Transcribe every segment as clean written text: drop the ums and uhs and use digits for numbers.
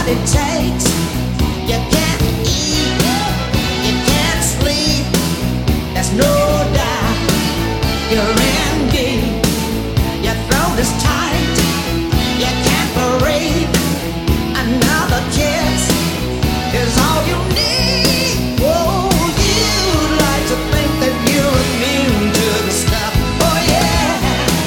what it takes. You can't eat, you can't sleep. There's no doubt you're in deep. Your throat is tight, you can't breathe. Another kiss is all you need. Oh, you'd like to think that you're immune to the stuff. Oh yeah.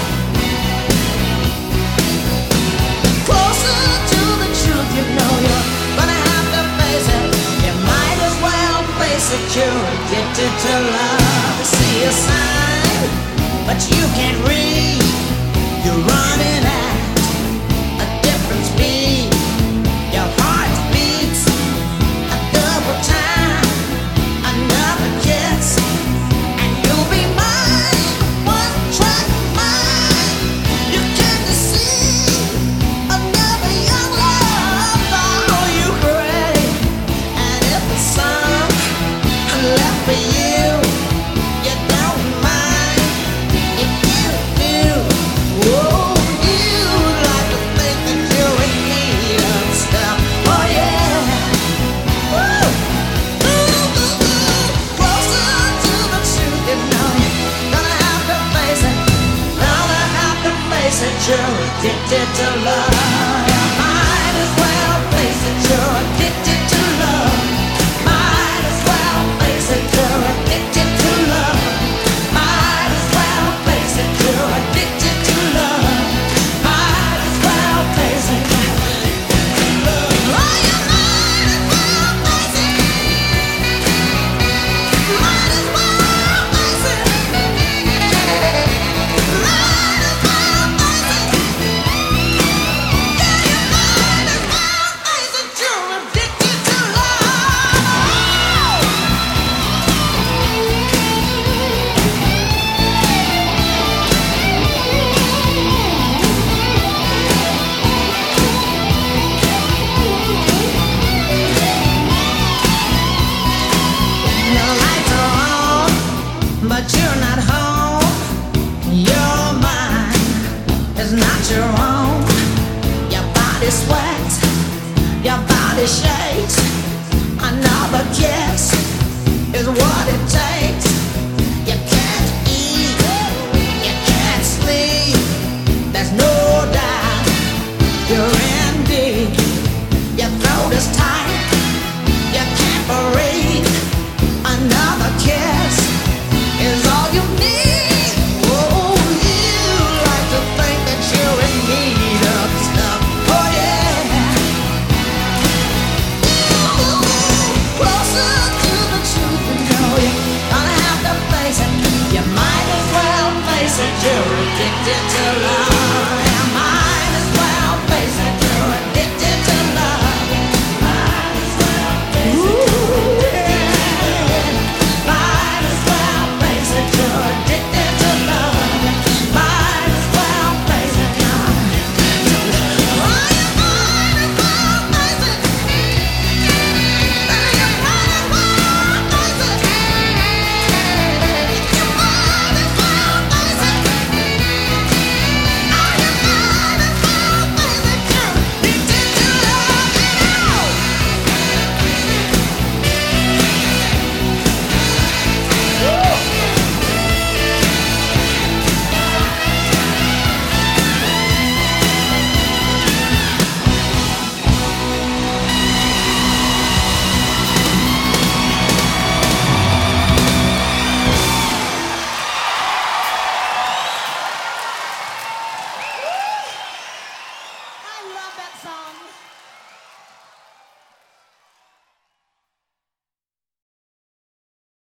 Closer to the truth, you know you're gonna have to face it. You might as well face it. You're addicted to love. See a sign, but you can't read. You're running at a different speed. Your heart beats a double time. Another kiss, and you'll be mine. One track mind. You can't deceive another young love. All you crave, and if the sun left for you, you don't mind if you do. Whoa, you like to think that you're in need of stuff. Oh yeah. Woo. Ooh, ooh, ooh. Closer to the truth, you know you're gonna have to face it. Gonna have to face it. You're addicted to love. You might as well face it. You're addicted to love. Might as well face it. You're addicted to love. Might as well face it. You're addicted to love. Might as well face it. Oh, you might as well face it. Might as well face it. Might as well face it. Yeah, you might as well face it. You're addicted to love. The lights are on, but you're not home. Your mind is not your own. Your body sweats, your body shakes. Another kiss is what it takes. You can't eat, you can't sleep. There's no doubt you're in deep. Your throat is tight, you can't breathe. Another kiss is all you need. Oh, you like to think that you're in need of stuff. Oh yeah. Closer to the truth, you know you're gonna have to face it. You might as well face it. You're addicted to